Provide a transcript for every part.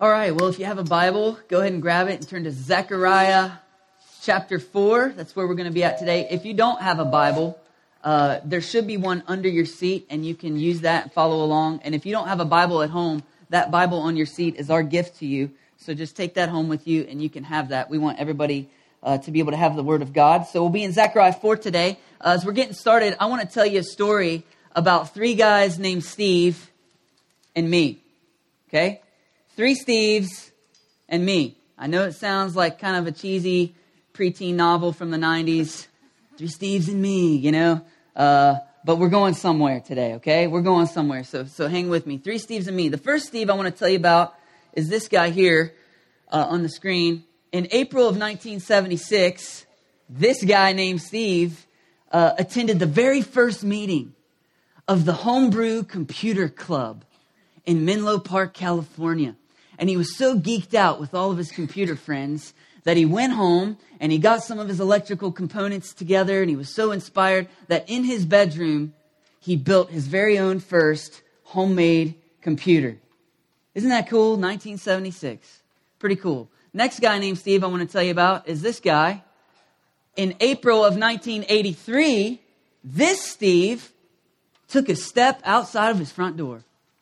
All right, well, if you have a Bible, go ahead and grab it and turn to Zechariah chapter 4. That's where we're going to be at today. If you don't have a Bible, there should be one under your seat, and you can use that and follow along. And if you don't have a Bible at home, that Bible on your seat is our gift to you. So just take that home with you, and you can have that. We want everybody to be able to have the Word of God. So we'll be in Zechariah 4 today. As we're getting started, I want to tell you a story about three guys named Steve and me. Okay? Three Steves and me. I know it sounds like kind of a cheesy preteen novel from the 90s. Three Steves and me, you know. But we're going somewhere today, okay? We're going somewhere, so hang with me. Three Steves and me. The first Steve I want to tell you about is this guy here on the screen. In April of 1976, this guy named Steve attended the very first meeting of the Homebrew Computer Club in Menlo Park, California. And he was so geeked out with all of his computer friends that he went home and he got some of his electrical components together, and he was so inspired that in his bedroom, he built his very own first homemade computer. Isn't that cool? 1976. Pretty cool. Next guy named Steve I want to tell you about is this guy. In April of 1983, this Steve took a step outside of his front door.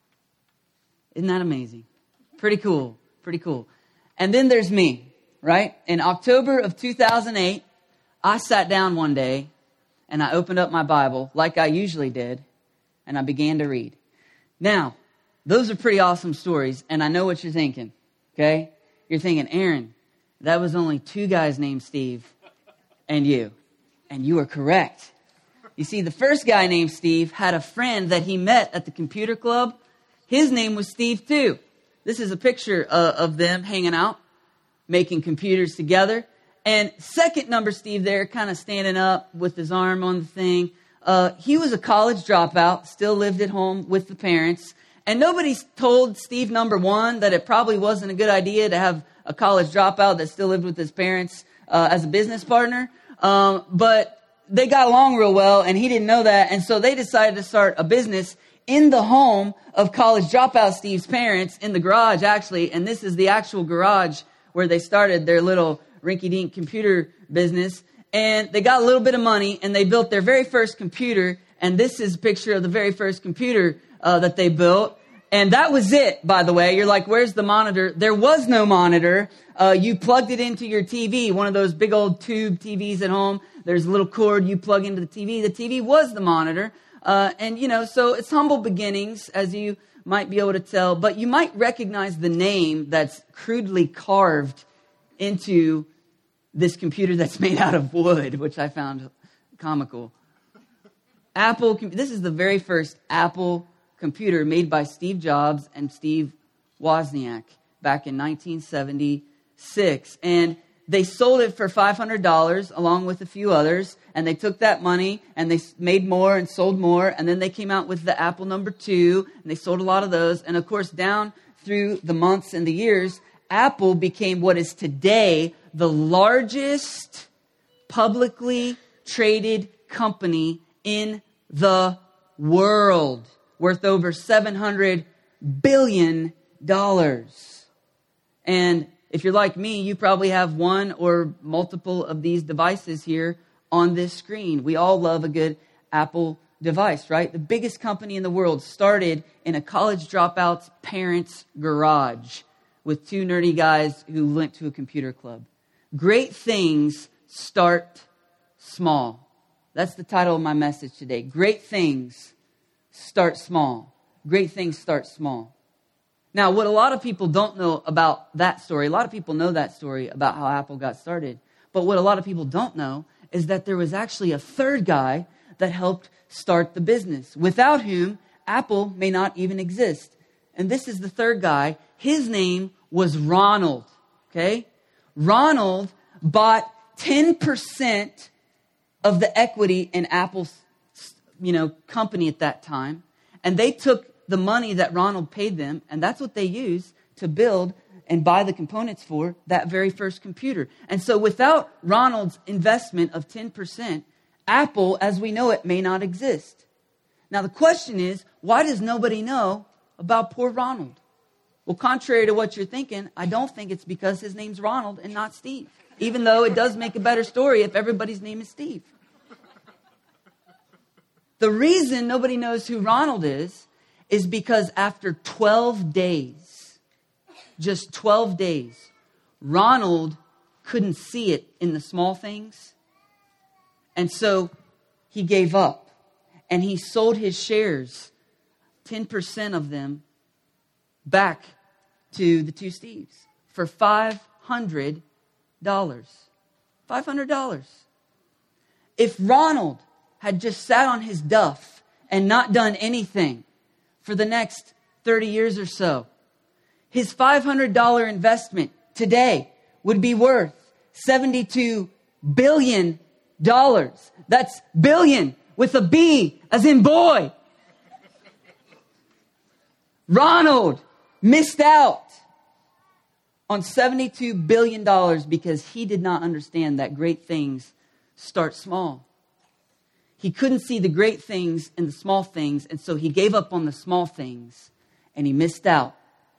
Isn't that amazing? Pretty cool. Pretty cool. And then there's me, right? In October of 2008, I sat down one day and I opened up my Bible like I usually did, and I began to read. Now, those are pretty awesome stories, and I know what you're thinking, okay? You're thinking, Aaron, that was only two guys named Steve and you. And you are correct. You see, the first guy named Steve had a friend that he met at the computer club. His name was Steve too. This is a picture of them hanging out, making computers together. And second number Steve there, kind of standing up with his arm on the thing. He was a college dropout, still lived at home with the parents. And nobody told Steve number one that it probably wasn't a good idea to have a college dropout that still lived with his parents as a business partner. But they got along real well, and he didn't know that. And so they decided to start a business in the home of college dropout Steve's parents, in the garage, actually. And this is the actual garage where they started their little rinky-dink computer business. And they got a little bit of money, and they built their very first computer. And this is a picture of the very first computer that they built. And that was it, by the way. You're like, where's the monitor? There was no monitor. You plugged it into your TV, one of those big old tube TVs at home. There's a little cord you plug into the TV. The TV was the monitor. And, you know, so it's humble beginnings, as you might be able to tell. But you might recognize the name that's crudely carved into this computer that's made out of wood, which I found comical. Apple. This is the very first Apple computer made by Steve Jobs and Steve Wozniak back in 1976. And they sold it for $500 along with a few others. And they took that money and they made more and sold more. And then they came out with the Apple II, and they sold a lot of those. And of course, down through the months and the years, Apple became what is today the largest publicly traded company in the world, worth over $700 billion. And if you're like me, you probably have one or multiple of these devices here on this screen. We all love a good Apple device, right? The biggest company in the world started in a college dropout's parents' garage with two nerdy guys who went to a computer club. Great things start small. That's the title of my message today. Great things start small. Great things start small. Now, what a lot of people don't know about that story, a lot of people know that story about how Apple got started. But what a lot of people don't know is that there was actually a third guy that helped start the business, without whom Apple may not even exist. And this is the third guy. His name was Ronald. Okay? Ronald bought 10% of the equity in Apple's, company at that time. And they took the money that Ronald paid them, and that's what they used to build and buy the components for that very first computer. And so without Ronald's investment of 10%, Apple, as we know it, may not exist. Now the question is, why does nobody know about poor Ronald? Well, contrary to what you're thinking, I don't think it's because his name's Ronald and not Steve. Even though it does make a better story if everybody's name is Steve. The reason nobody knows who Ronald is because after 12 days, just 12 days, Ronald couldn't see it in the small things. And so he gave up. And he sold his shares, 10% of them, back to the two Steves for $500. $500. If Ronald had just sat on his duff and not done anything for the next 30 years or so, his $500 investment today would be worth $72 billion. That's billion with a B as in boy. Ronald missed out on $72 billion because he did not understand that great things start small. He couldn't see the great things in the small things, and so he gave up on the small things, and he missed out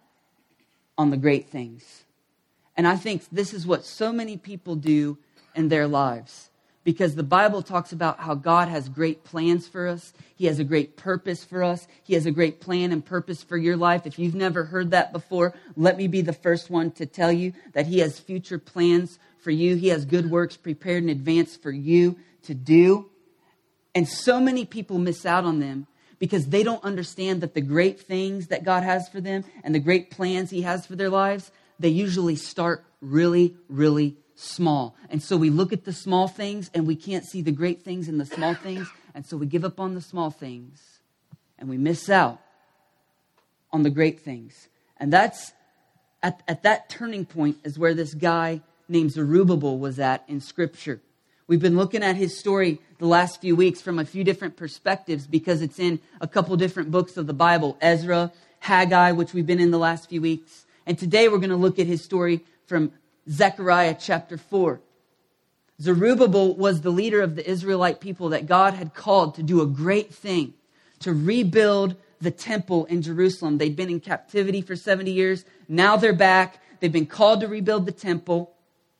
on the great things. And I think this is what so many people do in their lives. Because the Bible talks about how God has great plans for us. He has a great purpose for us. He has a great plan and purpose for your life. If you've never heard that before, let me be the first one to tell you that He has future plans for you. He has good works prepared in advance for you to do. And so many people miss out on them because they don't understand that the great things that God has for them and the great plans He has for their lives, they usually start really, really small. And so we look at the small things and we can't see the great things in the small things. And so we give up on the small things and we miss out on the great things. And that's at that turning point is where this guy named Zerubbabel was at in Scripture. We've been looking at his story the last few weeks from a few different perspectives because it's in a couple different books of the Bible, Ezra, Haggai, which we've been in the last few weeks. And today we're going to look at his story from Zechariah chapter 4. Zerubbabel was the leader of the Israelite people that God had called to do a great thing, to rebuild the temple in Jerusalem. They'd been in captivity for 70 years. Now they're back. They've been called to rebuild the temple.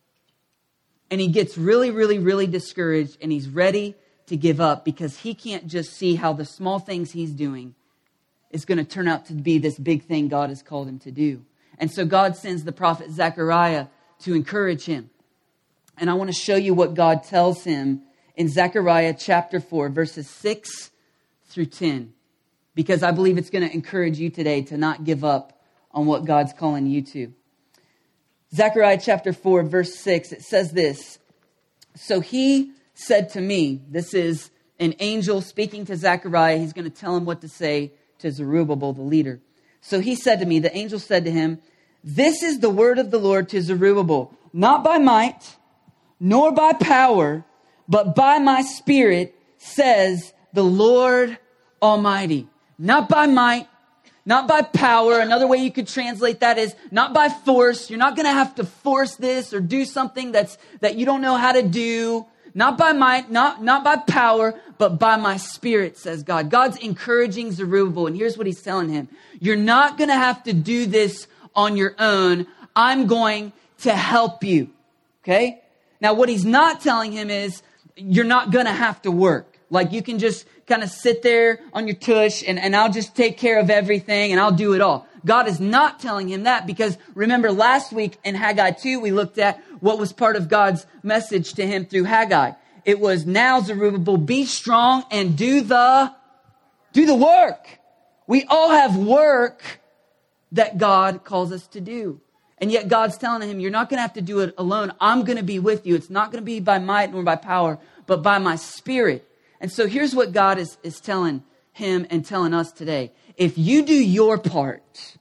And he gets really, really, really discouraged, and he's ready to give up because he can't just see how the small things he's doing is going to turn out to be this big thing God has called him to do. And so God sends the prophet Zechariah to encourage him. And I want to show you what God tells him in Zechariah chapter 4, verses 6 through 10. Because I believe it's going to encourage you today to not give up on what God's calling you to. Zechariah chapter 4, verse 6, it says this. So he said to me, this is an angel speaking to Zechariah. He's going to tell him what to say to Zerubbabel, the leader. So he said to me, the angel said to him, this is the word of the Lord to Zerubbabel, not by might, nor by power, but by my Spirit, says the Lord Almighty. Not by might, not by power. Another way you could translate that is not by force. You're not going to have to force this or do something that you don't know how to do. Not by might, not by power, but by my Spirit, says God. God's encouraging Zerubbabel, and here's what he's telling him. You're not going to have to do this on your own. I'm going to help you. Okay? Now, what he's not telling him is you're not going to have to work. Like you can just kind of sit there on your tush and I'll just take care of everything and I'll do it all. God is not telling him that because remember last week in Haggai 2, we looked at what was part of God's message to him through Haggai. It was now Zerubbabel, be strong and do the work. We all have work that God calls us to do. And yet God's telling him, you're not going to have to do it alone. I'm going to be with you. It's not going to be by might nor by power, but by my Spirit. And so here's what God is telling him and telling us today. If you do your part,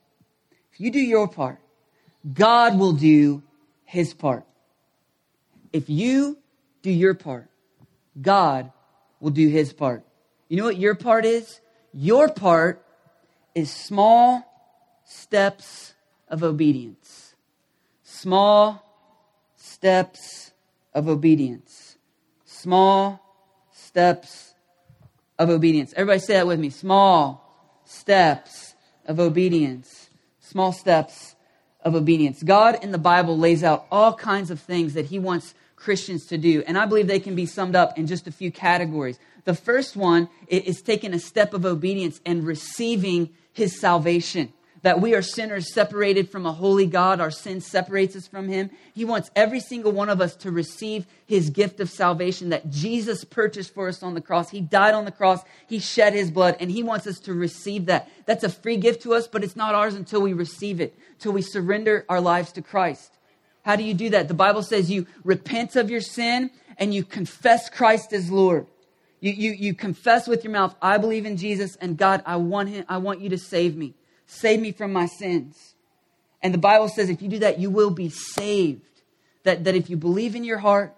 God will do his part. If you do your part, God will do his part. You know what your part is? Your part is small steps of obedience. Small steps of obedience. Small steps of obedience. Everybody say that with me. Small steps of obedience. Small steps of obedience. God in the Bible lays out all kinds of things that he wants Christians to do. And I believe they can be summed up in just a few categories. The first one is taking a step of obedience and receiving his salvation. That we are sinners separated from a holy God. Our sin separates us from him. He wants every single one of us to receive his gift of salvation that Jesus purchased for us on the cross. He died on the cross. He shed his blood, and he wants us to receive that. That's a free gift to us, but it's not ours until we receive it, till we surrender our lives to Christ. How do you do that? The Bible says you repent of your sin and you confess Christ as Lord. You confess with your mouth, I believe in Jesus, and God, I want you to save me. Save me from my sins. And the Bible says if you do that, you will be saved. That if you believe in your heart,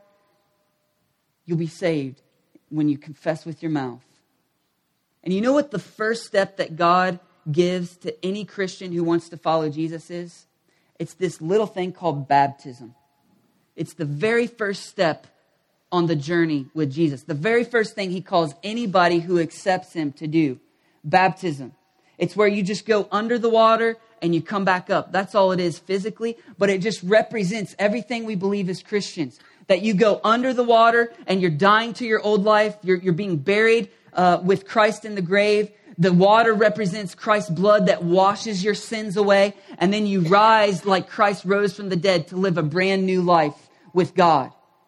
you'll be saved when you confess with your mouth. And you know what the first step that God gives to any Christian who wants to follow Jesus is? It's this little thing called baptism. It's the very first step on the journey with Jesus. The very first thing he calls anybody who accepts him to do. Baptism. It's where you just go under the water and you come back up. That's all it is physically, but it just represents everything we believe as Christians. That you go under the water and you're dying to your old life. You're being buried with Christ in the grave. The water represents Christ's blood that washes your sins away. And then you rise like Christ rose from the dead to live a brand new life with God.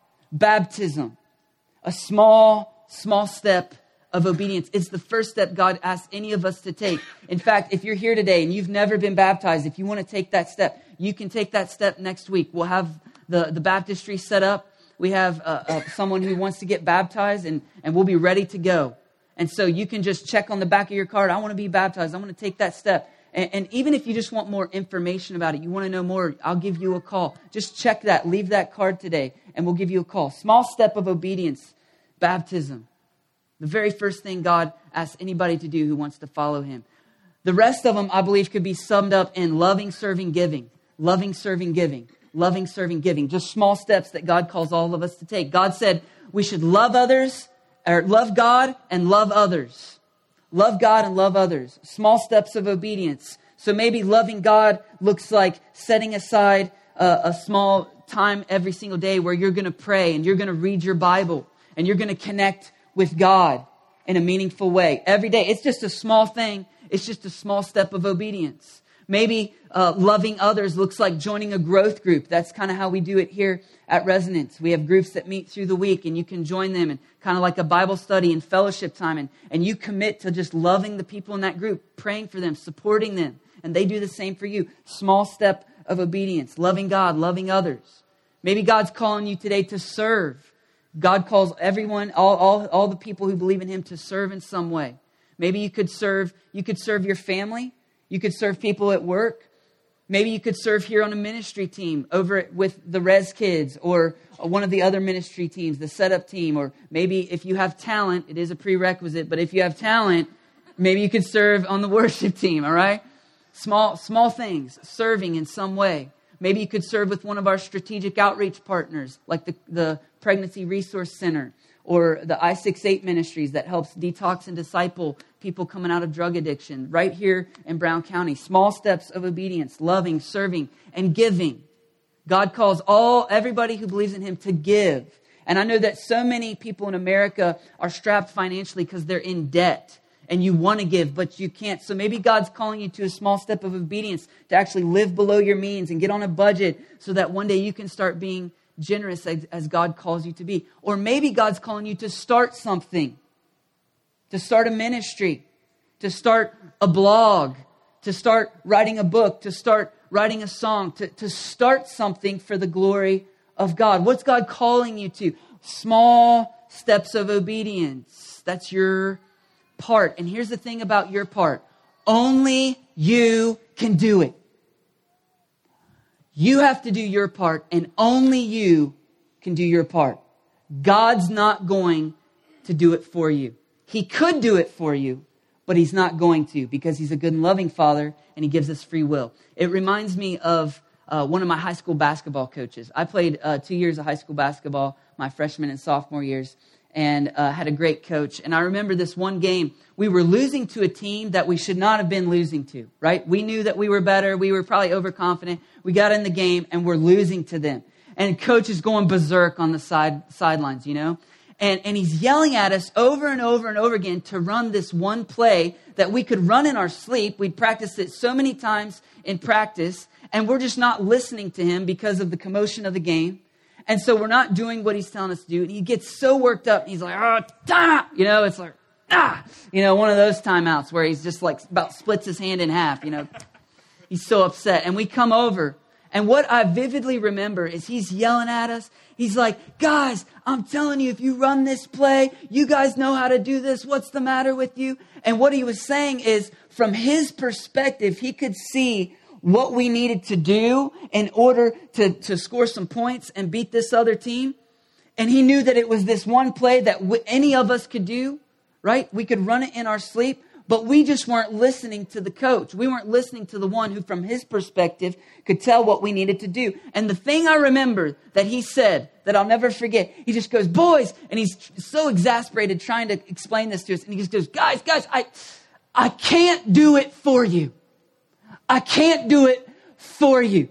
Baptism. A small step of obedience. It's the first step God asks any of us to take. In fact, if you're here today and you've never been baptized, if you want to take that step, you can take that step next week. We'll have the baptistry set up. We have someone who wants to get baptized and we'll be ready to go. And so you can just check on the back of your card, I want to be baptized. I want to take that step. And even if you just want more information about it, you want to know more, I'll give you a call. Just check that. Leave that card today and we'll give you a call. Small step of obedience, baptism. The very first thing God asks anybody to do who wants to follow him. The rest of them, I believe, could be summed up in loving, serving, giving. Loving, serving, giving. Loving, serving, giving. Just small steps that God calls all of us to take. God said we should love others, or love God and love others. Love God and love others. Small steps of obedience. So maybe loving God looks like setting aside a small time every single day where you're going to pray and you're going to read your Bible and you're going to connect with God in a meaningful way. Every day. It's just a small thing. It's just a small step of obedience. Maybe loving others looks like joining a growth group. That's kind of how we do it here at Resonance. We have groups that meet through the week and you can join them and kind of like a Bible study and fellowship time. And you commit to just loving the people in that group, praying for them, supporting them. And they do the same for you. Small step of obedience. Loving God, loving others. Maybe God's calling you today to serve. God calls everyone, all the people who believe in him to serve in some way. Maybe you could serve your family. You could serve people at work. Maybe you could serve here on a ministry team over with the Res Kids or one of the other ministry teams, the setup team. Or maybe if you have talent, it is a prerequisite, but if you have talent, maybe you could serve on the worship team, all right? Small things, serving in some way. Maybe you could serve with one of our strategic outreach partners, like the Pregnancy Resource Center or the I-68 Ministries that helps detox and disciple people coming out of drug addiction right here in Brown County. Small steps of obedience, loving, serving, and giving. God calls everybody who believes in him to give. And I know that so many people in America are strapped financially because they're in debt. And you want to give, but you can't. So maybe God's calling you to a small step of obedience to actually live below your means and get on a budget so that one day you can start being generous as God calls you to be. Or maybe God's calling you to start something, to start a ministry, to start a blog, to start writing a book, to start writing a song, to start something for the glory of God. What's God calling you to? Small steps of obedience. That's your part. And here's the thing about your part. Only you can do it. You have to do your part, and only you can do your part. God's not going to do it for you. He could do it for you, but he's not going to because he's a good and loving Father, and he gives us free will. It reminds me of one of my high school basketball coaches. I played 2 years of high school basketball, my freshman and sophomore years. and had a great coach. And I remember this one game, we were losing to a team that we should not have been losing to, right? We knew that we were better. We were probably overconfident. We got in the game and we're losing to them. And coach is going berserk on the sidelines, you know? And he's yelling at us over and over and over again to run this one play that we could run in our sleep. We'd practiced it so many times in practice, and we're just not listening to him because of the commotion of the game. And so we're not doing what he's telling us to do. And he gets so worked up. And he's like, oh, timeout. You know, it's like, you know, one of those timeouts where he's just like about splits his hand in half, you know. He's so upset. And we come over. And what I vividly remember is he's yelling at us. He's like, guys, I'm telling you, if you run this play, you guys know how to do this. What's the matter with you? And what he was saying is, from his perspective, he could see what we needed to do in order to score some points and beat this other team. And he knew that it was this one play that any of us could do, right? We could run it in our sleep, but we just weren't listening to the coach. We weren't listening to the one who, from his perspective, could tell what we needed to do. And the thing I remember that he said that I'll never forget, he just goes, boys, and he's so exasperated trying to explain this to us. And he just goes, guys, I can't do it for you. I can't do it for you.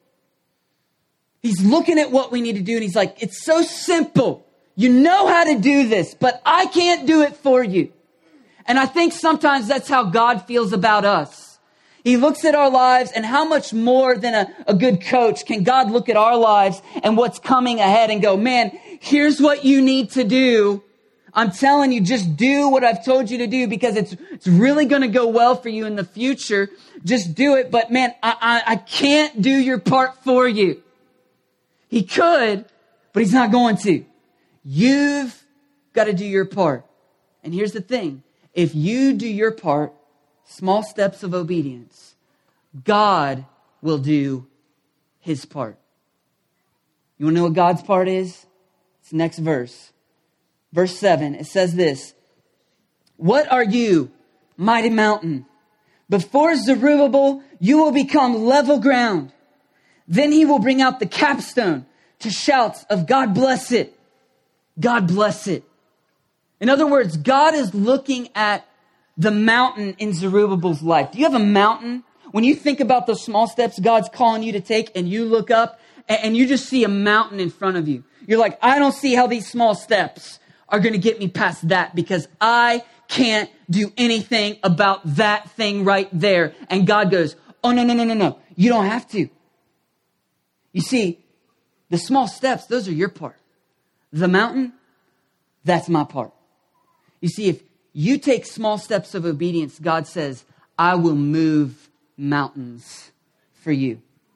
He's looking at what we need to do and he's like, it's so simple. You know how to do this, but I can't do it for you. And I think sometimes that's how God feels about us. He looks at our lives, and how much more than a good coach can God look at our lives and what's coming ahead and go, man, here's what you need to do. I'm telling you, just do what I've told you to do because it's really going to go well for you in the future. Just do it. But man, I can't do your part for you. He could, but he's not going to. You've got to do your part. And here's the thing. If you do your part, small steps of obedience, God will do his part. You want to know what God's part is? It's the next verse. Verse 7, it says this, what are you, mighty mountain? Before Zerubbabel, you will become level ground. Then he will bring out the capstone to shouts of God bless it. God bless it. In other words, God is looking at the mountain in Zerubbabel's life. Do you have a mountain? When you think about those small steps God's calling you to take and you look up and you just see a mountain in front of you. You're like, I don't see how these small steps are going to get me past that because I can't do anything about that thing right there. And God goes, oh, no. You don't have to. You see, the small steps, those are your part. The mountain, that's my part. You see, if you take small steps of obedience, God says, I will move mountains for you.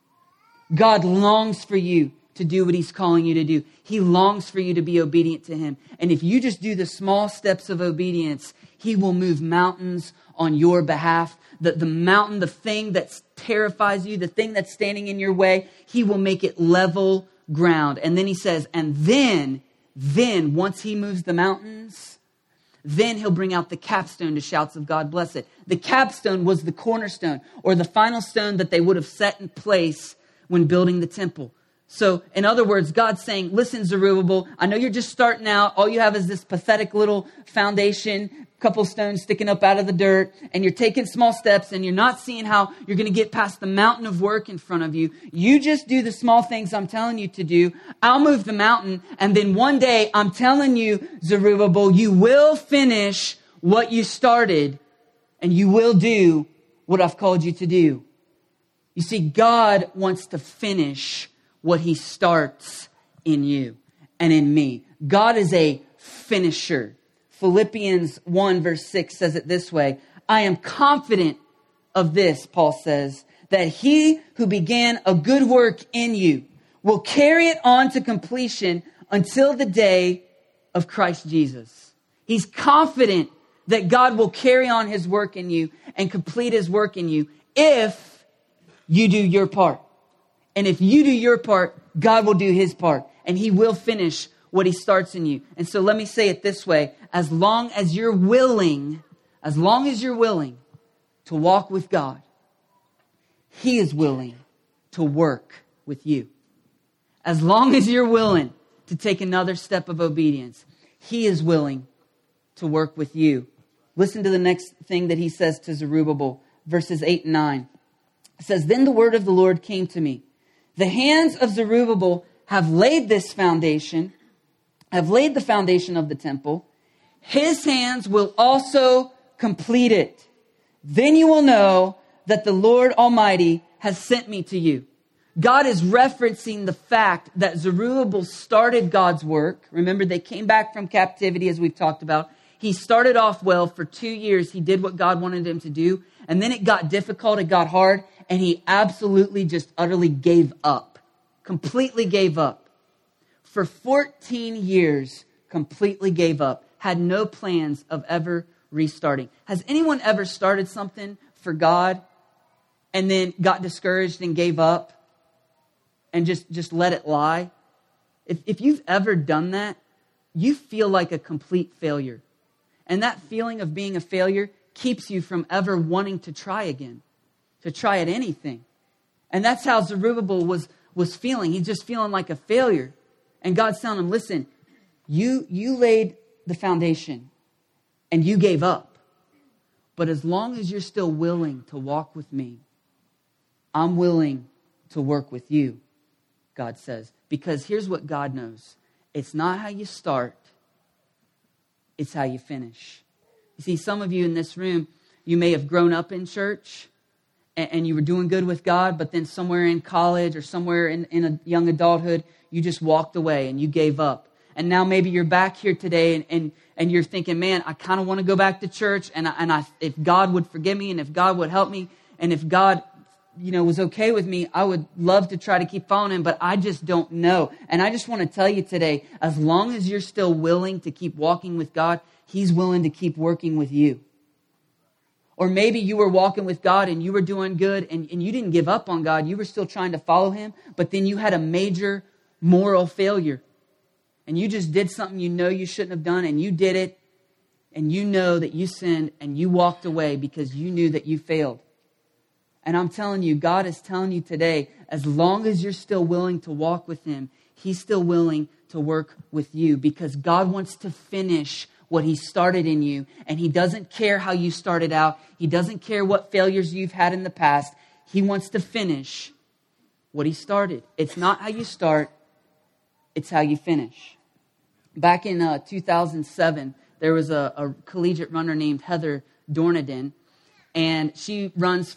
God longs for you to do what he's calling you to do. He longs for you to be obedient to him. And if you just do the small steps of obedience, he will move mountains on your behalf. The mountain, the thing that terrifies you, the thing that's standing in your way, he will make it level ground. And then he says, and then once he moves the mountains, then he'll bring out the capstone to shouts of God bless it. The capstone was the cornerstone or the final stone that they would have set in place when building the temple. So in other words, God's saying, listen, Zerubbabel, I know you're just starting out. All you have is this pathetic little foundation, couple stones sticking up out of the dirt, and you're taking small steps and you're not seeing how you're going to get past the mountain of work in front of you. You just do the small things I'm telling you to do. I'll move the mountain. And then one day I'm telling you, Zerubbabel, you will finish what you started and you will do what I've called you to do. You see, God wants to finish what he starts in you and in me. God is a finisher. Philippians 1 verse 6 says it this way. I am confident of this, Paul says, that he who began a good work in you will carry it on to completion until the day of Christ Jesus. He's confident that God will carry on his work in you and complete his work in you if you do your part. And if you do your part, God will do his part. And he will finish what he starts in you. And so let me say it this way. As long as you're willing to walk with God, he is willing to work with you. As long as you're willing to take another step of obedience, He is willing to work with you. Listen to the next thing that he says to Zerubbabel, verses 8 and 9. It says, then the word of the Lord came to me. The hands of Zerubbabel have laid the foundation of the temple. His hands will also complete it. Then you will know that the Lord Almighty has sent me to you. God is referencing the fact that Zerubbabel started God's work. Remember, they came back from captivity, as we've talked about. He started off well. For 2 years, he did what God wanted him to do. And then it got difficult, it got hard, and he absolutely just utterly gave up. Completely gave up. For 14 years, completely gave up. Had no plans of ever restarting. Has anyone ever started something for God and then got discouraged and gave up and just let it lie? If you've ever done that, you feel like a complete failure. And that feeling of being a failure keeps you from ever wanting to try again, to try at anything. And that's how Zerubbabel was feeling. He's just feeling like a failure. And God's telling him, listen, you laid the foundation and you gave up. But as long as you're still willing to walk with me, I'm willing to work with you, God says. Because here's what God knows. It's not how you start, it's how you finish. You see, some of you in this room, you may have grown up in church and you were doing good with God, but then somewhere in college or somewhere in a young adulthood, you just walked away and you gave up. And now maybe you're back here today and you're thinking, man, I kind of want to go back to church and if God would forgive me and if God would help me and if God was okay with me, I would love to try to keep following him, but I just don't know. And I just want to tell you today, as long as you're still willing to keep walking with God, he's willing to keep working with you. Or maybe you were walking with God and you were doing good and you didn't give up on God. You were still trying to follow him, but then you had a major moral failure. And you just did something you know you shouldn't have done and you did it. And you know that you sinned and you walked away because you knew that you failed. And I'm telling you, God is telling you today, as long as you're still willing to walk with him, he's still willing to work with you because God wants to finish what he started in you. And he doesn't care how you started out. He doesn't care what failures you've had in the past. He wants to finish what he started. It's not how you start, it's how you finish. Back in 2007, there was a collegiate runner named Heather Dorniden. And she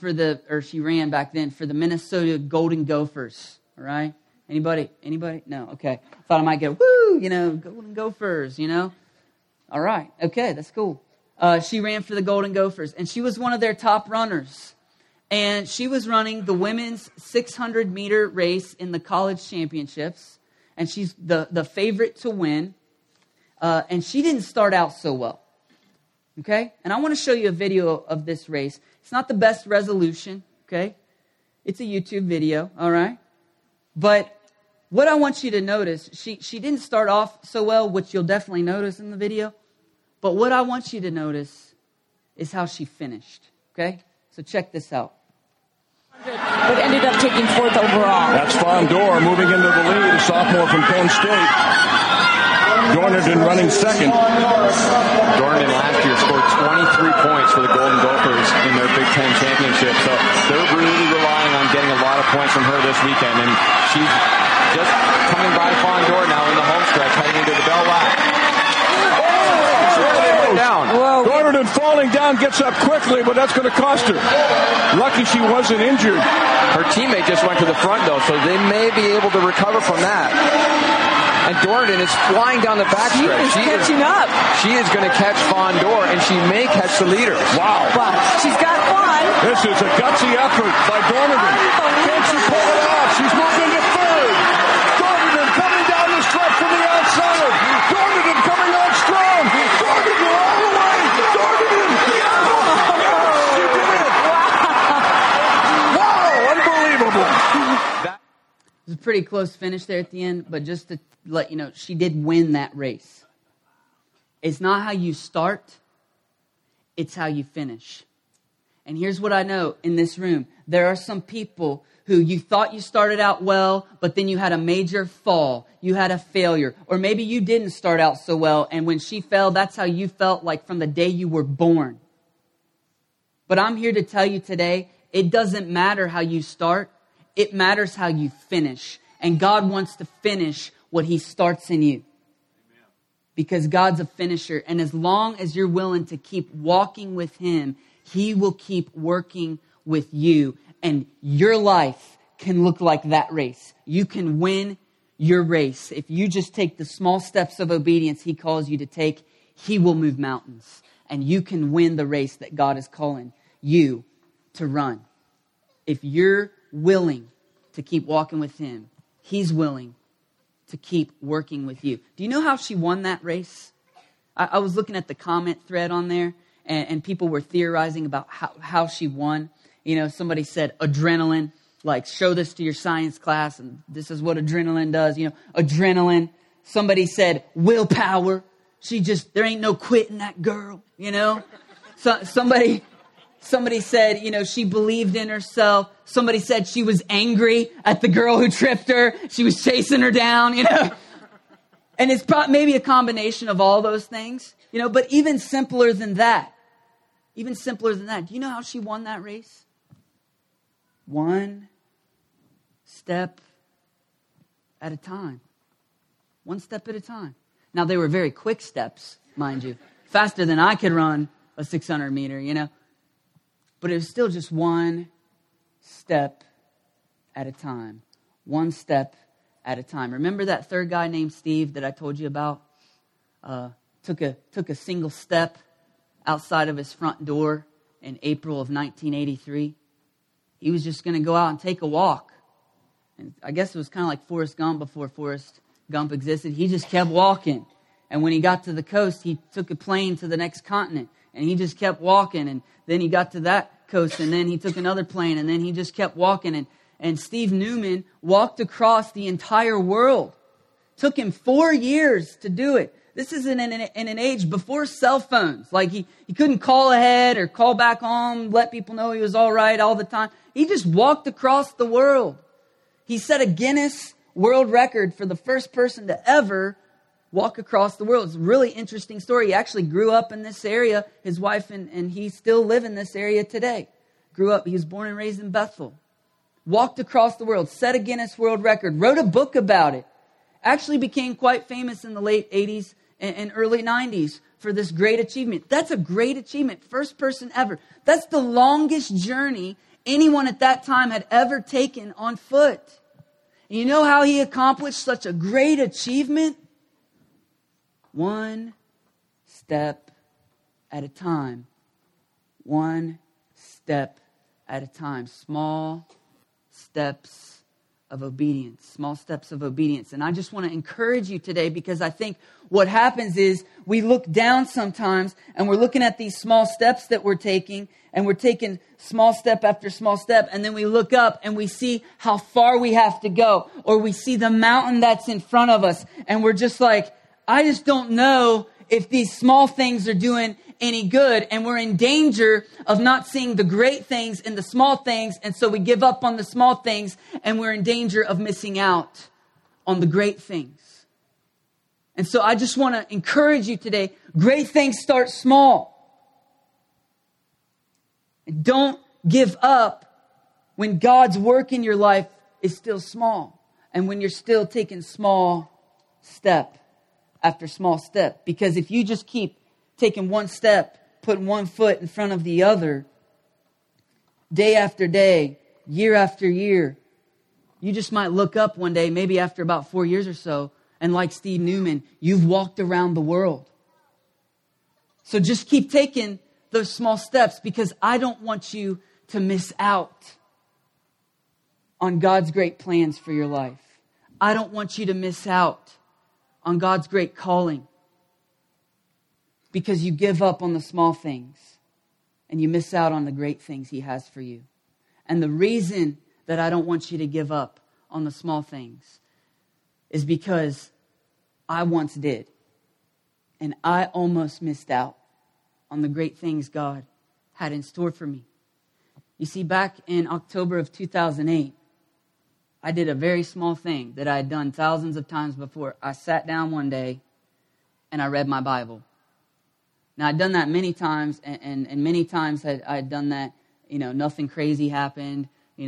ran back then for the Minnesota Golden Gophers. All right? Anybody? No, okay. Thought I might get, Golden Gophers, All right, okay, that's cool. She ran for the Golden Gophers, and she was one of their top runners. And she was running the women's 600-meter race in the college championships. And she's the favorite to win. And she didn't start out so well. Okay? And I want to show you a video of this race. It's not the best resolution, okay? It's a YouTube video, all right? But what I want you to notice, she didn't start off so well, which you'll definitely notice in the video. But what I want you to notice is how she finished, okay? So check this out. But ended up taking fourth overall. That's Fondor moving into the lead, a sophomore from Penn State. Dorniden running second. Dorniden last year scored 23 points for the Golden Gophers in their Big Ten championship. So they're really relying on getting a lot of points from her this weekend. And she's just coming by Fondor now in the home stretch, heading into the bell lap. Dorniden falling down, gets up quickly, but that's going to cost her. Lucky she wasn't injured. Her teammate just went to the front, though, so they may be able to recover from that. And Dorniden is flying down the backstretch. She is catching up. She is going to catch Fondor, and she may catch the leaders. Wow. But she's got one. This is a gutsy effort by Dorniden. Can she pull it off? She's moved into third. Dorniden coming down the stretch from the outside. Dorniden coming on strong. Dorniden all the way. Dorniden. She did it. Wow. Unbelievable. It was a pretty close finish there at the end, but just to let you know, she did win that race. It's not how you start, it's how you finish. And here's what I know in this room. There are some people who you thought you started out well, but then you had a major fall. You had a failure. Or maybe you didn't start out so well, and when she fell, that's how you felt like from the day you were born. But I'm here to tell you today, it doesn't matter how you start. It matters how you finish. And God wants to finish what He starts in you. Because God's a finisher. And as long as you're willing to keep walking with Him, He will keep working with you. And your life can look like that race. You can win your race. If you just take the small steps of obedience He calls you to take, He will move mountains. And you can win the race that God is calling you to run. If you're willing to keep walking with Him, He's willing to keep working with you. Do you know how she won that race? I was looking at the comment thread on there, and people were theorizing about how she won. You know, somebody said adrenaline, like show this to your science class, and this is what adrenaline does. You know, adrenaline. Somebody said willpower. There ain't no quitting that girl, you know. So, somebody said, you know, she believed in herself. Somebody said she was angry at the girl who tripped her. She was chasing her down, you know. And it's maybe a combination of all those things, you know, but even simpler than that. Do you know how she won that race? One step at a time. One step at a time. Now, they were very quick steps, mind you. Faster than I could run a 600 meter, you know. But it was still just one step at a time. One step at a time. Remember that third guy named Steve that I told you about? Took a single step outside of his front door in April of 1983. He was just going to go out and take a walk. And I guess it was kind of like Forrest Gump before Forrest Gump existed. He just kept walking. And when he got to the coast, he took a plane to the next continent. And he just kept walking. And then he got to that coast. And then he took another plane. And then he just kept walking. And Steve Newman walked across the entire world. Took him 4 years to do it. This is in an age before cell phones. Like he couldn't call ahead or call back home, let people know he was all right all the time. He just walked across the world. He set a Guinness World Record for the first person to ever walk across the world. It's a really interesting story. He actually grew up in this area. His wife and he still live in this area today. He was born and raised in Bethel. Walked across the world, set a Guinness World Record, wrote a book about it. Actually became quite famous in the late 80s and early 90s for this great achievement. That's a great achievement. First person ever. That's the longest journey anyone at that time had ever taken on foot. And you know how he accomplished such a great achievement? One step at a time. One step at a time. Small steps of obedience. Small steps of obedience. And I just want to encourage you today, because I think what happens is we look down sometimes and we're looking at these small steps that we're taking, and we're taking small step after small step, and then we look up and we see how far we have to go, or we see the mountain that's in front of us, and we're just like, I just don't know if these small things are doing any good, and we're in danger of not seeing the great things in the small things, and so we give up on the small things, and we're in danger of missing out on the great things. And so I just want to encourage you today, great things start small. And don't give up when God's work in your life is still small, and when you're still taking small step after small step. Because if you just keep taking one step, putting one foot in front of the other, day after day, year after year, you just might look up one day, maybe after about 4 years or so, and like Steve Newman, you've walked around the world. So just keep taking those small steps, because I don't want you to miss out on God's great plans for your life. I don't want you to miss out on God's great calling, because you give up on the small things and you miss out on the great things He has for you. And the reason that I don't want you to give up on the small things is because I once did. And I almost missed out on the great things God had in store for me. You see, back in October of 2008, I did a very small thing that I had done thousands of times before. I sat down one day and I read my Bible. Now, I'd done that many times, and many times I'd done that, nothing crazy happened,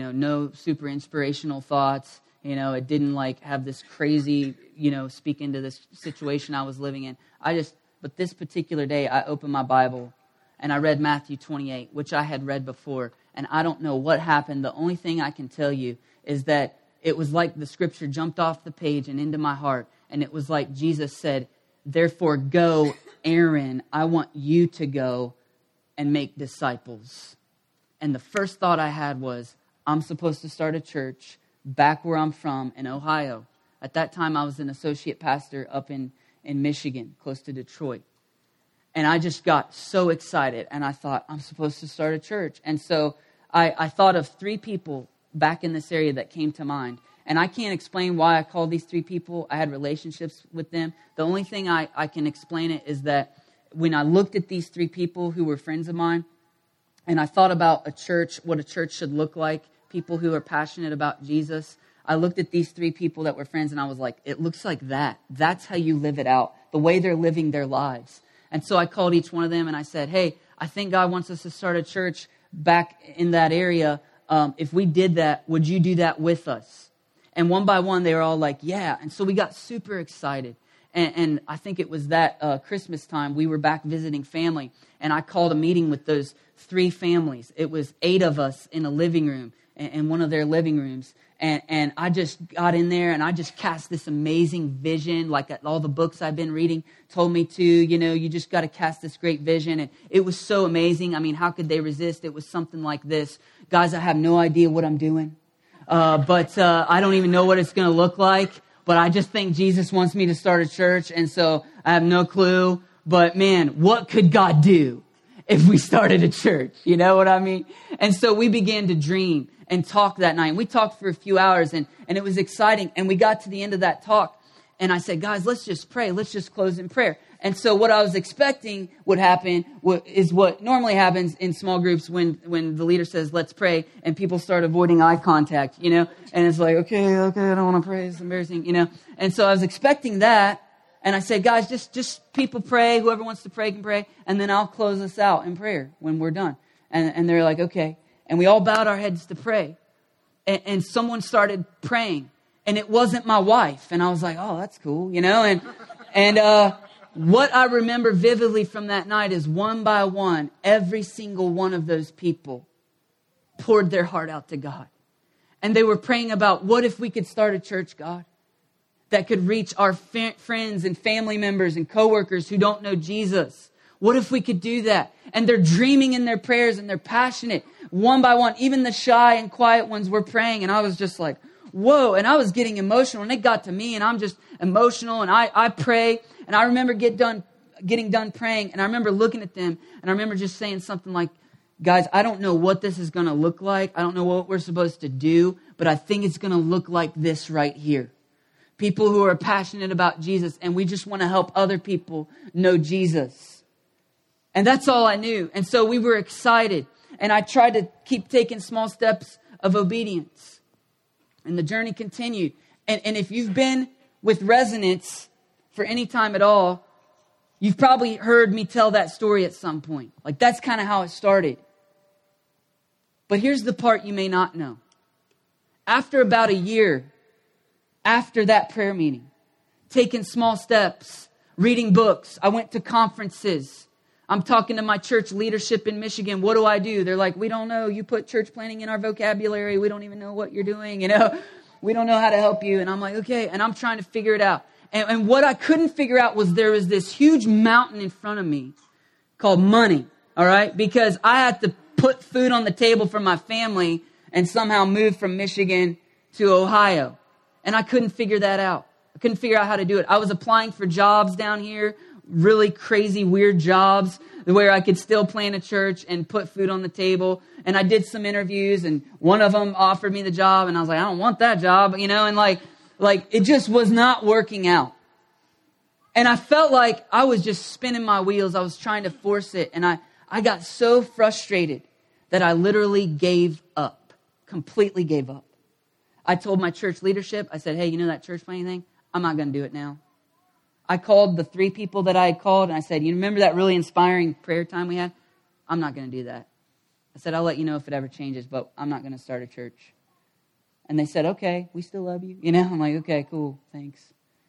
no super inspirational thoughts. It didn't have this crazy, speak into this situation I was living in. But this particular day, I opened my Bible and I read Matthew 28, which I had read before. And I don't know what happened. The only thing I can tell you is that it was like the scripture jumped off the page and into my heart. And it was like Jesus said, "Therefore go, Aaron, I want you to go and make disciples." And the first thought I had was, I'm supposed to start a church back where I'm from in Ohio. At that time, I was an associate pastor up in Michigan, close to Detroit. And I just got so excited. And I thought, I'm supposed to start a church. And so I thought of 3 people back in this area that came to mind. And I can't explain why I called these 3 people. I had relationships with them. The only thing I can explain it is that when I looked at these 3 people who were friends of mine, and I thought about a church, what a church should look like, people who are passionate about Jesus, I looked at these 3 people that were friends and I was like, it looks like that. That's how you live it out, the way they're living their lives. And so I called each one of them and I said, hey, I think God wants us to start a church back in that area. If we did that, would you do that with us? And one by one, they were all like, yeah. And so we got super excited. And I think it was that Christmas time, we were back visiting family. And I called a meeting with those 3 families. It was 8 of us in a living room, in one of their living rooms. And I just got in there and I just cast this amazing vision, like all the books I've been reading told me to, you just got to cast this great vision. And it was so amazing. I mean, how could they resist? It was something like this. Guys, I have no idea what I'm doing. But I don't even know what it's going to look like. But I just think Jesus wants me to start a church. And so I have no clue. But man, what could God do if we started a church? You know what I mean? And so we began to dream and talk that night. And we talked for a few hours and it was exciting. And we got to the end of that talk. And I said, guys, let's just pray. Let's just close in prayer. And so what I was expecting would happen is what normally happens in small groups when the leader says, let's pray, and people start avoiding eye contact, and it's like, okay, I don't want to pray. It's embarrassing, And so I was expecting that. And I said, guys, just people pray. Whoever wants to pray can pray. And then I'll close us out in prayer when we're done. And they're like, okay. And we all bowed our heads to pray. And someone started praying. And it wasn't my wife. And I was like, oh, that's cool, And what I remember vividly from that night is one by one, every single one of those people poured their heart out to God. And they were praying about, what if we could start a church, God, that could reach our friends and family members and coworkers who don't know Jesus? What if we could do that? And they're dreaming in their prayers and they're passionate. One by one, even the shy and quiet ones were praying. And I was just like, whoa. And I was getting emotional. And it got to me and I'm just emotional. And I pray. And I remember getting done praying. And I remember looking at them. And I remember just saying something like, guys, I don't know what this is going to look like. I don't know what we're supposed to do. But I think it's going to look like this right here. People who are passionate about Jesus. And we just want to help other people know Jesus. And that's all I knew. And so we were excited. And I tried to keep taking small steps of obedience. And the journey continued. And if you've been with Resonance for any time at all, you've probably heard me tell that story at some point. Like that's kind of how it started. But here's the part you may not know. After about a year, after that prayer meeting, taking small steps, reading books, I went to conferences. I'm talking to my church leadership in Michigan. What do? They're like, we don't know. You put church planning in our vocabulary. We don't even know what you're doing. We don't know how to help you. And I'm like, okay. And I'm trying to figure it out. And what I couldn't figure out was there was this huge mountain in front of me called money. All right. Because I had to put food on the table for my family and somehow move from Michigan to Ohio. And I couldn't figure that out. I couldn't figure out how to do it. I was applying for jobs down here. Really crazy, weird jobs where I could still plan a church and put food on the table. And I did some interviews and one of them offered me the job and I was like, I don't want that job, and like it just was not working out. And I felt like I was just spinning my wheels. I was trying to force it. And I got so frustrated that I literally gave up, completely gave up. I told my church leadership, I said, hey, you know that church planting thing? I'm not going to do it now. I called the 3 people that I had called, and I said, you remember that really inspiring prayer time we had? I'm not going to do that. I said, I'll let you know if it ever changes, but I'm not going to start a church. And they said, okay, we still love you. You know, I'm like, okay, cool, thanks.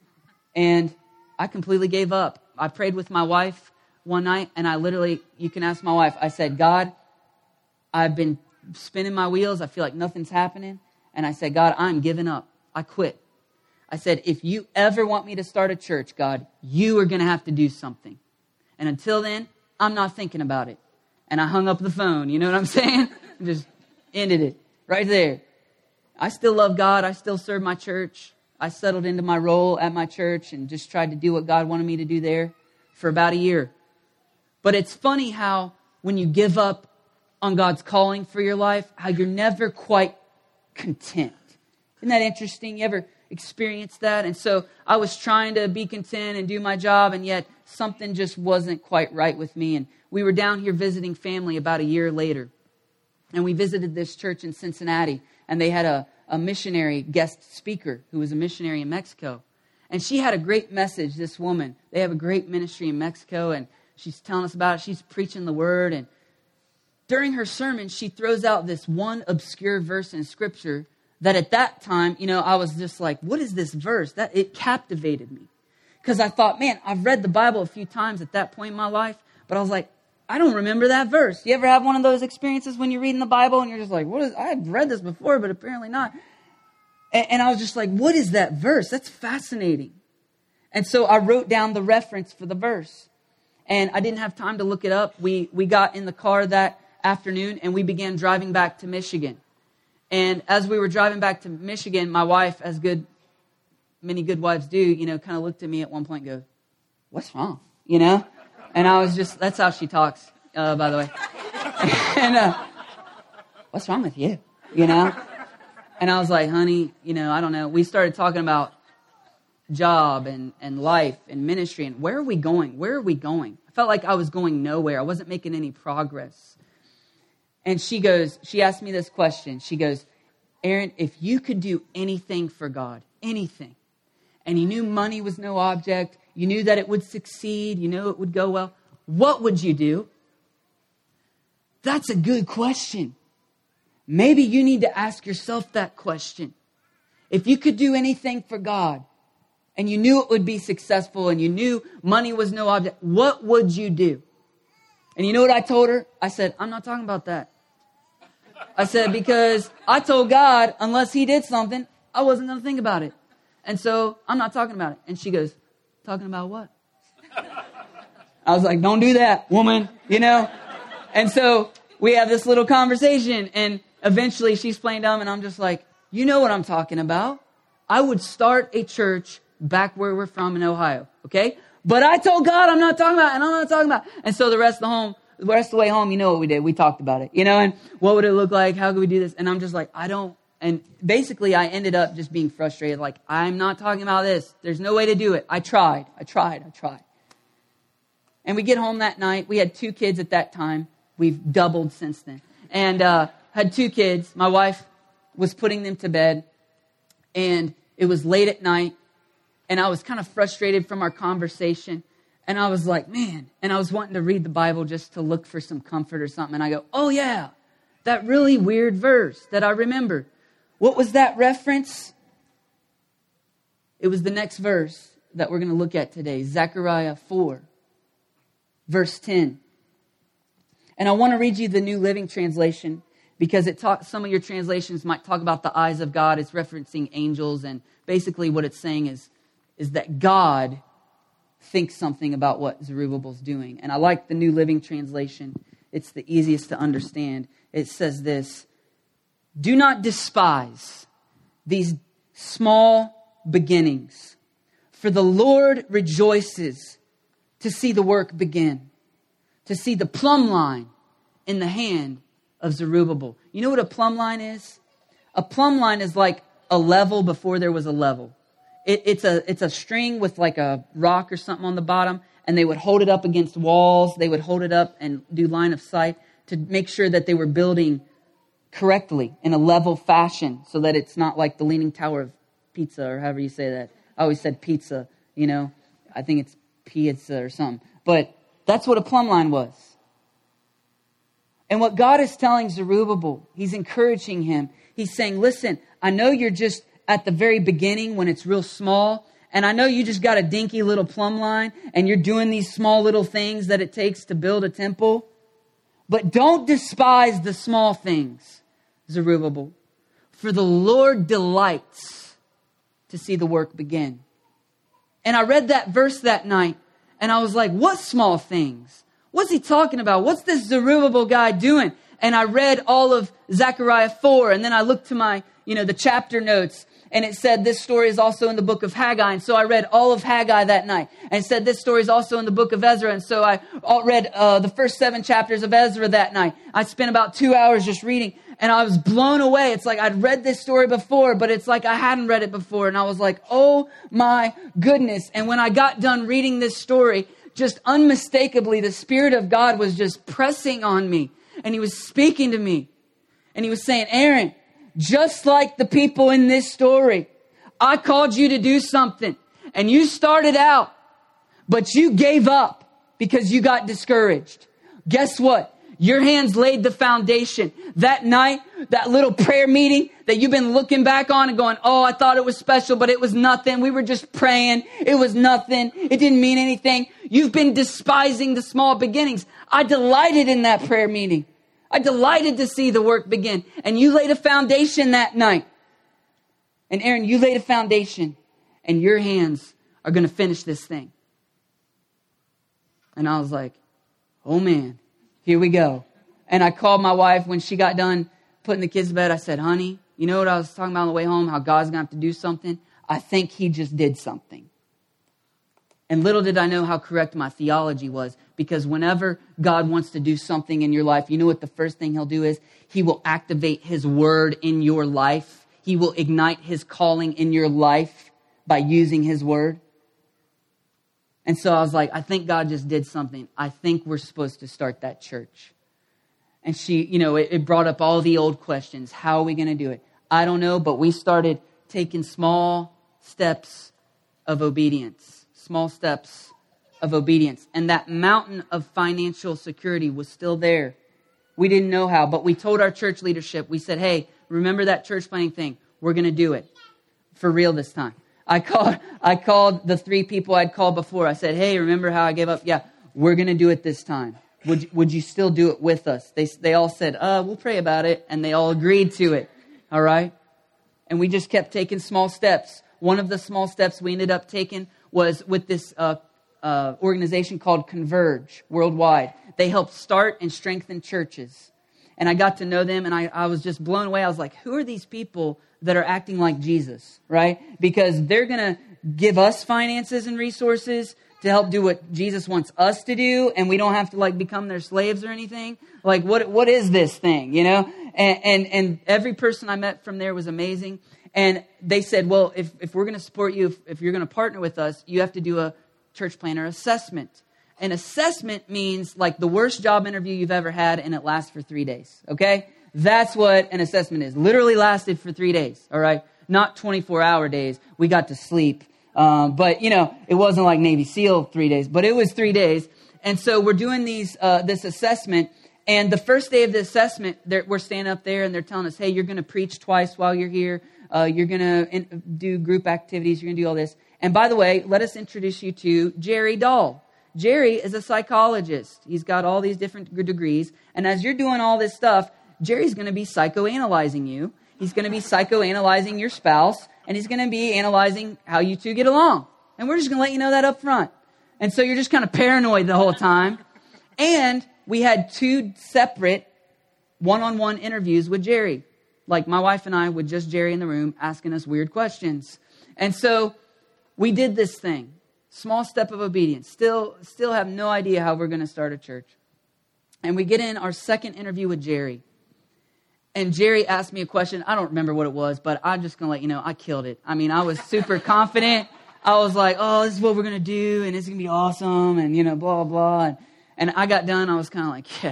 And I completely gave up. I prayed with my wife one night, and I literally, you can ask my wife, I said, God, I've been spinning my wheels. I feel like nothing's happening. And I said, God, I'm giving up. I quit. I said, if you ever want me to start a church, God, you are going to have to do something. And until then, I'm not thinking about it. And I hung up the phone. You know what I'm saying? Just ended it right there. I still love God. I still serve my church. I settled into my role at my church and just tried to do what God wanted me to do there for about a year. But it's funny how when you give up on God's calling for your life, how you're never quite content. Isn't that interesting? You ever experienced that? And so I was trying to be content and do my job, and yet something just wasn't quite right with me. And we were down here visiting family about a year later. And we visited this church in Cincinnati, and they had a missionary guest speaker who was a missionary in Mexico. And she had a great message, this woman. They have a great ministry in Mexico, and she's telling us about it. She's preaching the word, and during her sermon, she throws out this one obscure verse in Scripture that at that time, you know, I was just like, what is this verse? That it captivated me. Because I thought, man, I've read the Bible a few times at that point in my life, but I was like, I don't remember that verse. You ever have one of those experiences when you're reading the Bible and you're just like, I've read this before, but apparently not. And I was just like, what is that verse? That's fascinating. And so I wrote down the reference for the verse. And I didn't have time to look it up. We got in the car that afternoon and we began driving back to Michigan. And as we were driving back to Michigan, my wife, as many good wives do, you know, kind of looked at me at one point and goes, what's wrong? You know? And I was just, that's how she talks, by the way. And what's wrong with you? You know? And I was like, honey, you know, I don't know. We started talking about job and life and ministry and where are we going? Where are we going? I felt like I was going nowhere. I wasn't making any progress. And she asked me this question. She goes, Aaron, if you could do anything for God, anything, and you knew money was no object, you knew that it would succeed, you knew it would go well, what would you do? That's a good question. Maybe you need to ask yourself that question. If you could do anything for God, and you knew it would be successful, and you knew money was no object, what would you do? And you know what I told her? I said, I'm not talking about that. I said, because I told God, unless he did something, I wasn't going to think about it. And so I'm not talking about it. And she goes, talking about what? I was like, don't do that, woman, you know? And so we have this little conversation, and eventually she's playing dumb, and I'm just like, you know what I'm talking about. I would start a church back where we're from in Ohio, okay? But I told God I'm not talking about it, and I'm not talking about it. And so the rest of the way home, you know what we did. We talked about it, you know, and what would it look like? How could we do this? And I'm just like, and basically I ended up just being frustrated. Like, I'm not talking about this. There's no way to do it. I tried. And we get home that night. We had 2 kids at that time. We've doubled since then. And had 2 kids. My wife was putting them to bed. And it was late at night. And I was kind of frustrated from our conversation. And I was like, man. And I was wanting to read the Bible just to look for some comfort or something. And I go, oh yeah, that really weird verse that I remembered. What was that reference? It was the next verse that we're going to look at today. Zechariah 4, verse 10. And I want to read you the New Living Translation because some of your translations might talk about the eyes of God. It's referencing angels, and basically what it's saying is that God thinks something about what Zerubbabel's doing. And I like the New Living Translation. It's the easiest to understand. It says this: do not despise these small beginnings, for the Lord rejoices to see the work begin, to see the plumb line in the hand of Zerubbabel. You know what a plumb line is? A plumb line is like a level before there was a level. It's a string with like a rock or something on the bottom, and they would hold it up against walls. They would hold it up and do line of sight to make sure that they were building correctly in a level fashion so that it's not like the Leaning Tower of Pizza or however you say that. I always said pizza, I think it's pizza or something. But that's what a plumb line was. And what God is telling Zerubbabel, he's encouraging him. He's saying, listen, I know you're just at the very beginning when it's real small. And I know you just got a dinky little plumb line and you're doing these small little things that it takes to build a temple. But don't despise the small things, Zerubbabel. For the Lord delights to see the work begin. And I read that verse that night and I was like, what small things? What's he talking about? What's this Zerubbabel guy doing? And I read all of Zechariah 4 and then I looked to my, the chapter notes and it said this story is also in the book of Haggai. And so I read all of Haggai that night. And it said this story is also in the book of Ezra. And so I read the first 7 chapters of Ezra that night. I spent about 2 hours just reading and I was blown away. It's like I'd read this story before, but it's like I hadn't read it before. And I was like, oh my goodness. And when I got done reading this story, just unmistakably, the Spirit of God was just pressing on me. And he was speaking to me. And he was saying, Aaron, just like the people in this story, I called you to do something. And you started out, but you gave up because you got discouraged. Guess what? Your hands laid the foundation. That night, that little prayer meeting that you've been looking back on and going, oh, I thought it was special, but it was nothing. We were just praying. It was nothing. It didn't mean anything. You've been despising the small beginnings. I delighted in that prayer meeting. I delighted to see the work begin. And you laid a foundation that night. And Aaron, you laid a foundation and your hands are going to finish this thing. And I was like, oh man, here we go. And I called my wife when she got done putting the kids to bed. I said, honey, you know what I was talking about on the way home? How God's going to have to do something? I think he just did something. And little did I know how correct my theology was, because whenever God wants to do something in your life, you know what the first thing he'll do is? He will activate his word in your life. He will ignite his calling in your life by using his word. And so I was like, I think God just did something. I think we're supposed to start that church. And she, it brought up all the old questions. How are we going to do it? I don't know, but we started taking small steps of obedience. Small steps of obedience. And that mountain of financial security was still there. We didn't know how, but we told our church leadership, we said, hey, remember that church planting thing? We're going to do it for real this time. I called the 3 people I'd called before. I said, hey, remember how I gave up? Yeah, we're going to do it this time. Would you still do it with us? They all said, we'll pray about it. And they all agreed to it. All right. And we just kept taking small steps. One of the small steps we ended up taking was with this organization called Converge Worldwide. They help start and strengthen churches. And I got to know them, and I was just blown away. I was like, who are these people that are acting like Jesus, right? Because they're going to give us finances and resources to help do what Jesus wants us to do, and we don't have to become their slaves or anything. Like, what is this thing, And every person I met from there was amazing. And they said, well, if we're going to support you, if you're going to partner with us, you have to do a church planner assessment. An assessment means like the worst job interview you've ever had, and it lasts for 3 days, okay? That's what an assessment is. Literally lasted for 3 days, all right? Not 24-hour days. We got to sleep. But, it wasn't like Navy SEAL 3 days, but it was 3 days. And so we're doing this assessment. And the first day of the assessment, we're standing up there and they're telling us, hey, you're going to preach twice while you're here. You're going to do group activities. You're going to do all this. And by the way, let us introduce you to Jerry Dahl. Jerry is a psychologist. He's got all these different degrees. And as you're doing all this stuff, Jerry's going to be psychoanalyzing you. He's going to be psychoanalyzing your spouse. And he's going to be analyzing how you two get along. And we're just going to let you know that up front. And so you're just kind of paranoid the whole time. And we had 2 separate one-on-one interviews with Jerry. Like my wife and I with just Jerry in the room asking us weird questions. And so we did this thing. Small step of obedience. Still have no idea how we're going to start a church. And we get in our second interview with Jerry. And Jerry asked me a question. I don't remember what it was, but I'm just going to let you know I killed it. I mean, I was super confident. I was like, oh, this is what we're going to do, and it's going to be awesome, and, blah, blah. And I got done. I was kind of like, yeah,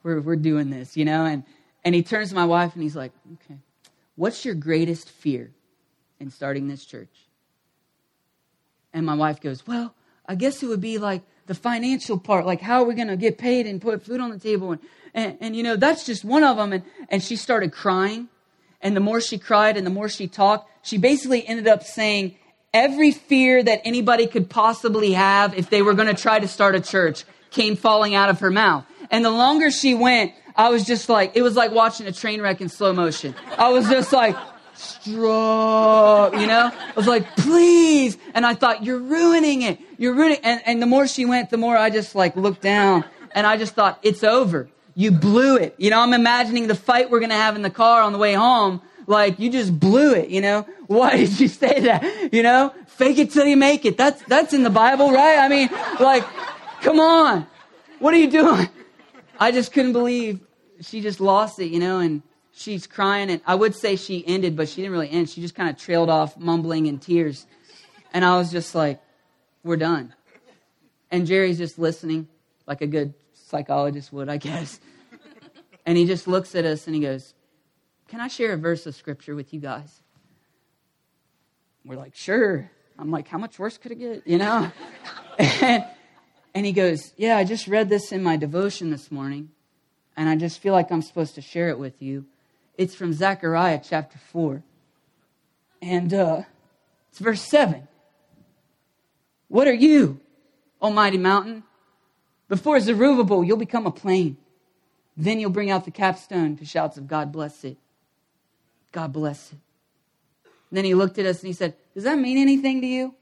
we're doing this, And he turns to my wife and he's like, okay, what's your greatest fear in starting this church? And my wife goes, well, I guess it would be like the financial part, like how are we going to get paid and put food on the table? And that's just one of them. And she started crying. And the more she cried and the more she talked, she basically ended up saying every fear that anybody could possibly have if they were going to try to start a church came falling out of her mouth. And the longer she went, I was just like, it was like watching a train wreck in slow motion. I was just like, struck, I was like, please. And I thought, you're ruining it. You're ruining it. And the more she went, the more I just like looked down and I just thought, it's over. You blew it. I'm imagining the fight we're going to have in the car on the way home. Like, you just blew it, Why did you say that? Fake it till you make it. That's in the Bible, right? I mean, like, come on. What are you doing? I just couldn't believe she just lost it, and she's crying. And I would say she ended, but she didn't really end. She just kind of trailed off, mumbling in tears. And I was just like, we're done. And Jerry's just listening like a good psychologist would, I guess. And he just looks at us and he goes, can I share a verse of scripture with you guys? We're like, sure. I'm like, how much worse could it get, And he goes, yeah, I just read this in my devotion this morning, and I just feel like I'm supposed to share it with you. It's from Zechariah chapter 4. And it's verse 7. What are you, almighty mountain? Before Zerubbabel, you'll become a plain. Then you'll bring out the capstone to shouts of God bless it. God bless it. And then he looked at us and he said, does that mean anything to you?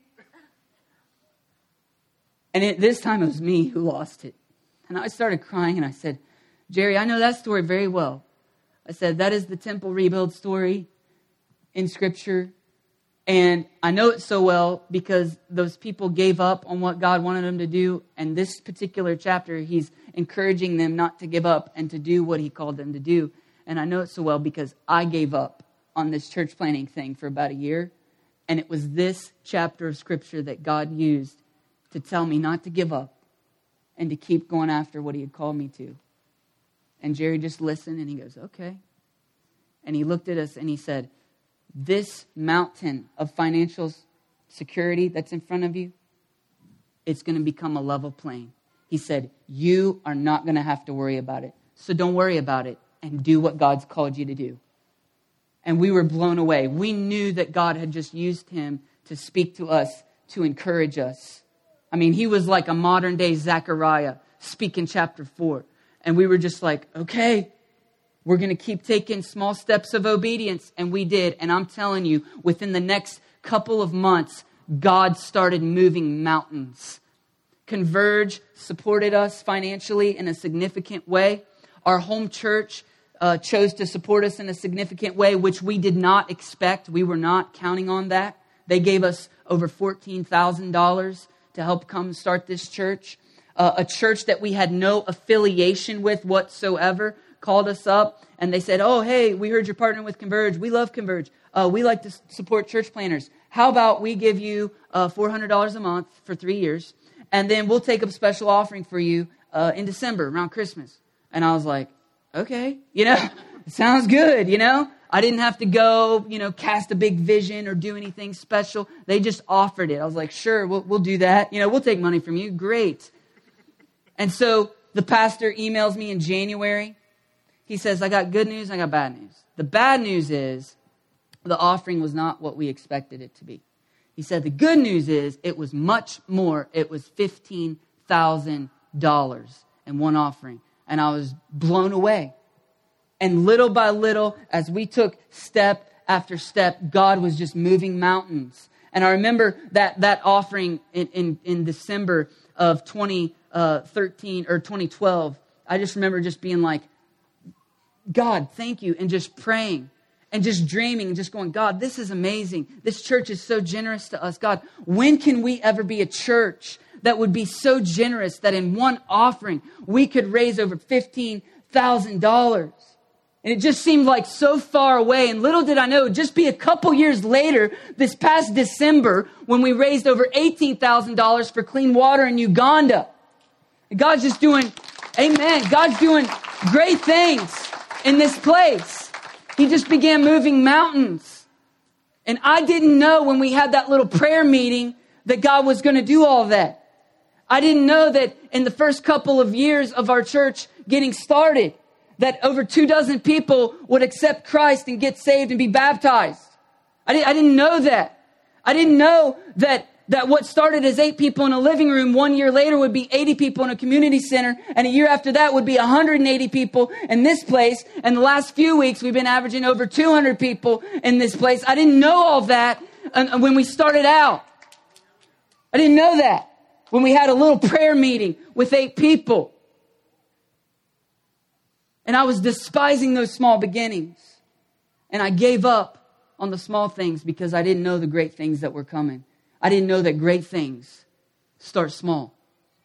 And this time it was me who lost it. And I started crying and I said, Jerry, I know that story very well. I said, that is the temple rebuild story in Scripture. And I know it so well because those people gave up on what God wanted them to do. And this particular chapter, he's encouraging them not to give up and to do what he called them to do. And I know it so well because I gave up on this church planning thing for about a year. And it was this chapter of Scripture that God used to tell me not to give up and to keep going after what he had called me to. And Jerry just listened and he goes, okay. And he looked at us and he said, this mountain of financial security that's in front of you, it's going to become a level plain. He said, you are not going to have to worry about it. So don't worry about it and do what God's called you to do. And we were blown away. We knew that God had just used him to speak to us, to encourage us. I mean, he was like a modern day Zechariah speaking chapter 4. And we were just like, okay, we're going to keep taking small steps of obedience. And we did. And I'm telling you, within the next couple of months, God started moving mountains. Converge supported us financially in a significant way. Our home church chose to support us in a significant way, which we did not expect. We were not counting on that. They gave us over $14,000 to help come start this church. A church that we had no affiliation with whatsoever called us up and they said, oh, hey, we heard you're partnering with Converge. We love Converge. We like to support church planners. How about we give you $400 a month for 3 years and then we'll take up a special offering for you in December around Christmas. And I was like, okay, sounds good, I didn't have to go, cast a big vision or do anything special. They just offered it. I was like, sure, we'll do that. We'll take money from you. Great. And so the pastor emails me in January. He says, I got good news, I got bad news. The bad news is the offering was not what we expected it to be. He said, the good news is it was much more. It was $15,000 in one offering. And I was blown away. And little by little, as we took step after step, God was just moving mountains. And I remember that offering in December of 2013 or 2012. I just remember just being like, God, thank you. And just praying and just dreaming and just going, God, this is amazing. This church is so generous to us. God, when can we ever be a church that would be so generous that in one offering we could raise over $15,000? And it just seemed like so far away. And little did I know, just be a couple years later, this past December, when we raised over $18,000 for clean water in Uganda. And God's just doing, amen. God's doing great things in this place. He just began moving mountains. And I didn't know when we had that little prayer meeting that God was going to do all that. I didn't know that in the first couple of years of our church getting started, that over 24 people would accept Christ and get saved and be baptized. I didn't know that. I didn't know that what started as 8 people in a living room 1 year later would be 80 people in a community center. And a year after that would be 180 people in this place. And the last few weeks, we've been averaging over 200 people in this place. I didn't know all that when we started out. I didn't know that when we had a little prayer meeting with 8 people. And I was despising those small beginnings. And I gave up on the small things because I didn't know the great things that were coming. I didn't know that great things start small.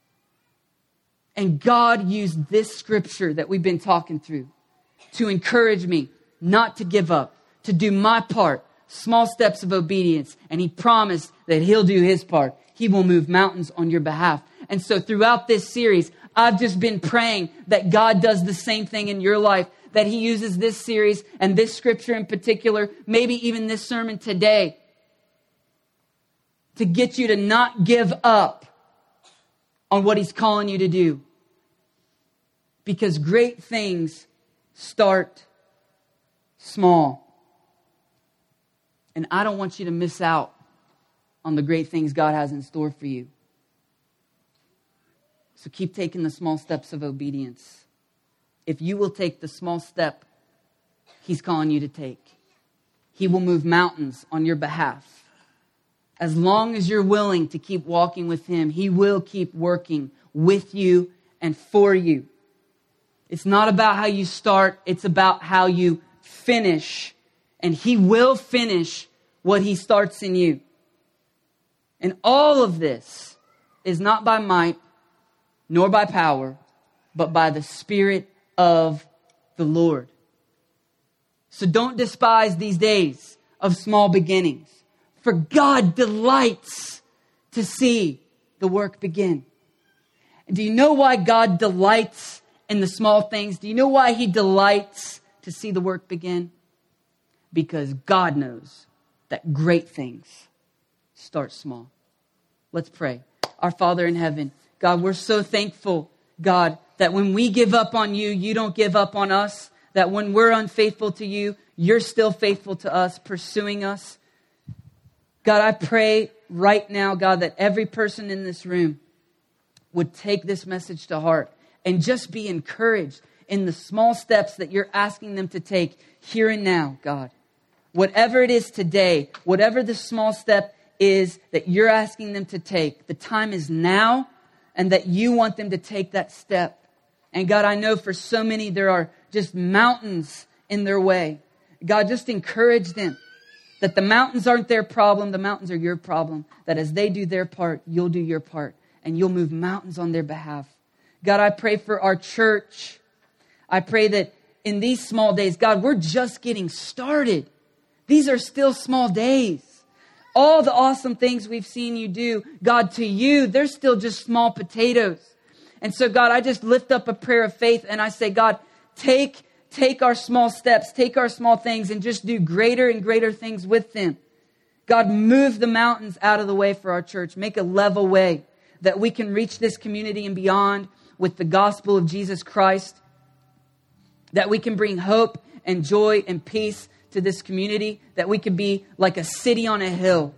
And God used this scripture that we've been talking through to encourage me not to give up, to do my part, small steps of obedience. And He promised that He'll do His part. He will move mountains on your behalf. And so throughout this series, I've just been praying that God does the same thing in your life, that He uses this series and this scripture in particular, maybe even this sermon today, to get you to not give up on what He's calling you to do. Because great things start small. And I don't want you to miss out on the great things God has in store for you. So keep taking the small steps of obedience. If you will take the small step He's calling you to take, He will move mountains on your behalf. As long as you're willing to keep walking with Him, He will keep working with you and for you. It's not about how you start, it's about how you finish. And He will finish what He starts in you. And all of this is not by might, nor by power, but by the Spirit of the Lord. So don't despise these days of small beginnings. For God delights to see the work begin. And do you know why God delights in the small things? Do you know why He delights to see the work begin? Because God knows that great things start small. Let's pray. Our Father in heaven, God, we're so thankful, God, that when we give up on You, You don't give up on us. That when we're unfaithful to You, You're still faithful to us, pursuing us. God, I pray right now, God, that every person in this room would take this message to heart and just be encouraged in the small steps that You're asking them to take here and now, God. Whatever it is today, whatever the small step is that You're asking them to take, the time is now, and that You want them to take that step. And God, I know for so many there are just mountains in their way. God, just encourage them that the mountains aren't their problem, the mountains are Your problem. That as they do their part, You'll do Your part, and You'll move mountains on their behalf. God, I pray for our church. I pray that in these small days, God, we're just getting started. These are still small days. All the awesome things we've seen You do, God, to You, they're still just small potatoes. And so, God, I just lift up a prayer of faith and I say, God, take our small steps, take our small things and just do greater and greater things with them. God, move the mountains out of the way for our church. Make a level way that we can reach this community and beyond with the gospel of Jesus Christ. That we can bring hope and joy and peace to this community. That we can be like a city on a hill,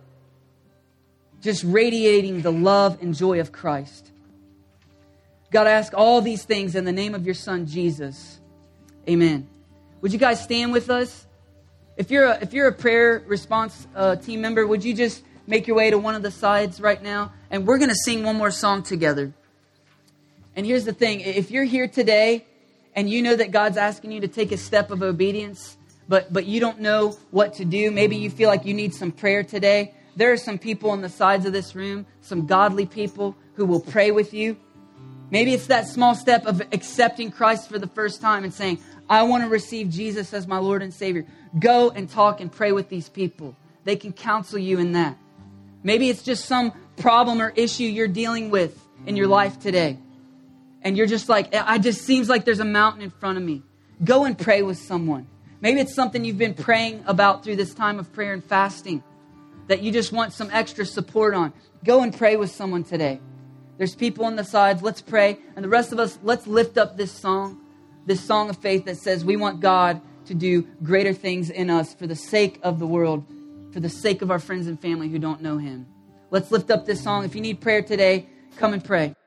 just radiating the love and joy of Christ. God, I ask all these things in the name of Your Son, Jesus. Amen. Would you guys stand with us? If you're a prayer response team member, would you just make your way to one of the sides right now? And we're going to sing one more song together. And here's the thing. If you're here today and you know that God's asking you to take a step of obedience, but you don't know what to do, maybe you feel like you need some prayer today, there are some people on the sides of this room, some godly people who will pray with you. Maybe it's that small step of accepting Christ for the first time and saying, I want to receive Jesus as my Lord and Savior. Go and talk and pray with these people. They can counsel you in that. Maybe it's just some problem or issue you're dealing with in your life today. and you're just like, it just seems like there's a mountain in front of me. Go and pray with someone. Maybe it's something you've been praying about through this time of prayer and fasting that you just want some extra support on. Go and pray with someone today. There's people on the sides. Let's pray. And the rest of us, let's lift up this song of faith that says we want God to do greater things in us for the sake of the world, for the sake of our friends and family who don't know him. Let's lift up this song. If you need prayer today, come and pray.